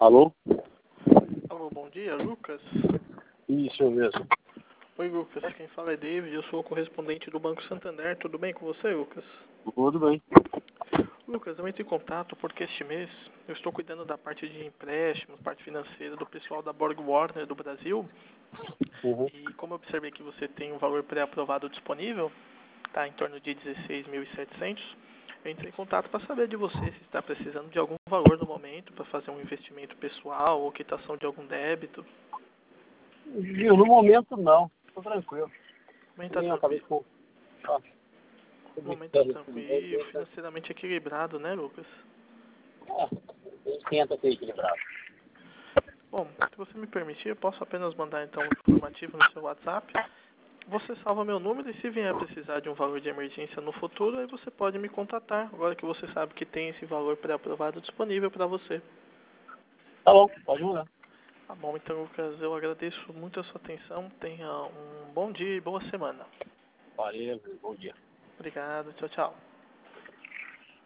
Alô? Alô, bom dia, Lucas? Isso mesmo. Oi, Lucas, quem fala é David, eu sou o correspondente do Banco Santander, tudo bem com você, Lucas? Tudo bem. Lucas, eu entrei em contato porque este mês eu estou cuidando da parte de empréstimos, parte financeira do pessoal da Borg Warner do Brasil, Uhum. e como eu observei que você tem um valor pré-aprovado disponível, está em torno de 16.700, eu entrei em contato para saber de você se está precisando de algum valor no momento para fazer um investimento pessoal ou quitação de algum débito. Viu, no momento não. Tô tranquilo. O momento está Nem acabei tranquilo. com. Ah, O momento está tranquilo, financeiramente equilibrado, né, Lucas? tenta ser equilibrado. Bom, se você me permitir, eu posso apenas mandar então um informativo no seu WhatsApp. Você salva meu número e se vier a precisar de um valor de emergência no futuro, aí você pode me contatar, agora que você sabe que tem esse valor pré-aprovado disponível para você. Tá bom, pode mandar. Tá bom, então, Lucas, eu agradeço muito a sua atenção. Tenha um bom dia e boa semana. Valeu, bom dia. Obrigado, tchau, tchau.